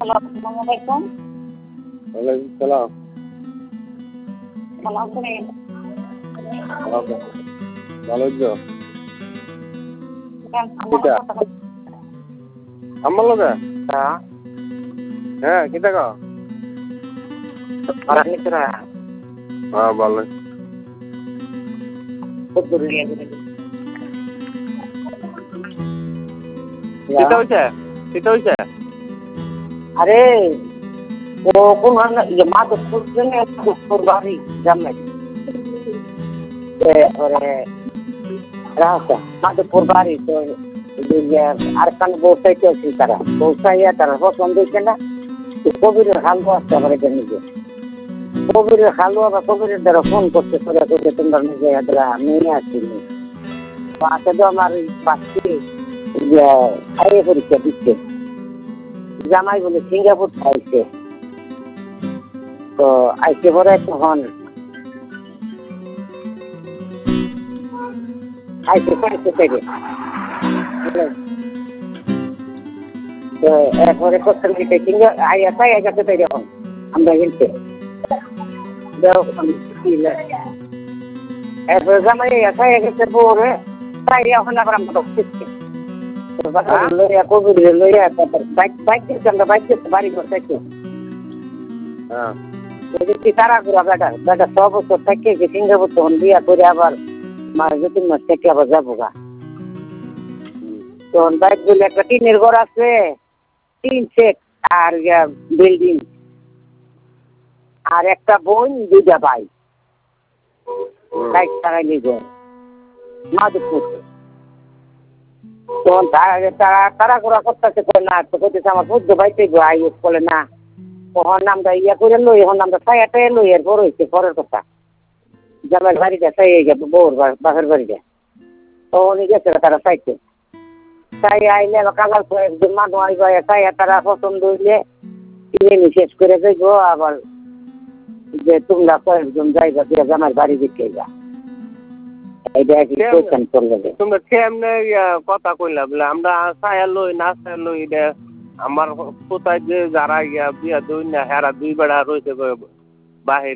আসসালামু আলাইকুম। ওয়ালাইকুম সালাম। ভালো আছেন? ওকে, ভালো তো। কিটা? আমার লগে? হ্যাঁ, কিটা গো? হ্যাঁ, ভালো। কিটা হইছে? কিটা হইছে? আরে ও কোন মাধবপুর মাধবপুর বাড়ি জানলে রাস্তা মাধবপুর বাড়ি তো আর কান বসাইতে আছি তারা বসাইয়া তারা পছন্দ হয়েছে না কবিরের হালুয়া আসতে আমার এটা নিজে কবিরের হালুয়া বা কবিরের দ্বারা ফোন করতে করে তোমরা নিজে নিয়ে আসছিনি আসে তো আমার পাশে খাইয়ে পরীক্ষা দিচ্ছে জামাই বলে সিঙ্গাপুর খাইছে তো আইসে পরে তখন আইসে খাইছে থেকে তো এরপরে করতে লিখে সিঙ্গা আইয়া তাই গেছে তাই যখন আমরা গেলছে এরপরে জামাই তাই গেছে পরে তাই এখন আবার আমরা ঢুকছি লইয়া কবির লইয়া তারপর বাইক দিচ্ছে আমরা বাইক দিচ্ছে বাড়ি করতে হ্যাঁ। তারা ঘুরা বেটা বেটা 6 বছর থেকে সিঙ্গাপুর তখন বিয়া করে আবার মাস 2-3 মাস থেকে আবার যাবো গা তখন বাইক বলে একটা টিনের ঘর আছে 3 সেট আর বিল্ডিং আর একটা বোন 2টা ভাই বাইক চালাই নিয়ে মাধবপুর তখন তারা ঘোরা করতেছে না তো করতেছে আমার বুদ্ধ বাইতে আই বলে না তখন আমরা ইয়া করে লই এখন আমরা ছায়াটাই লই এর বড় হয়েছে পরের কথা জামাইয়ের বাড়িটা ছাই হয়ে যাবে বউর বাপের বাড়িটা তো উনি গেছে তারা চাইতে তাই আইলে কালার একজন মানুষ আইবা ছায়া তারা পছন্দ হইলে কিনে শেষ করে যাইব আবার যে তোমরা কয়েকজন যাইবা দিয়ে জামাইয়ের বাড়ি দিকে যা এইটা কি কোয়েশ্চেন করলে তোমরা কেমনে কথা কইলা বলে আমরা ছায়া লই না ছায়া লই এটা আমার কোথায় যে যারা বিয়া দুই না হেরা 2 বেড়া রয়েছে বাহিরে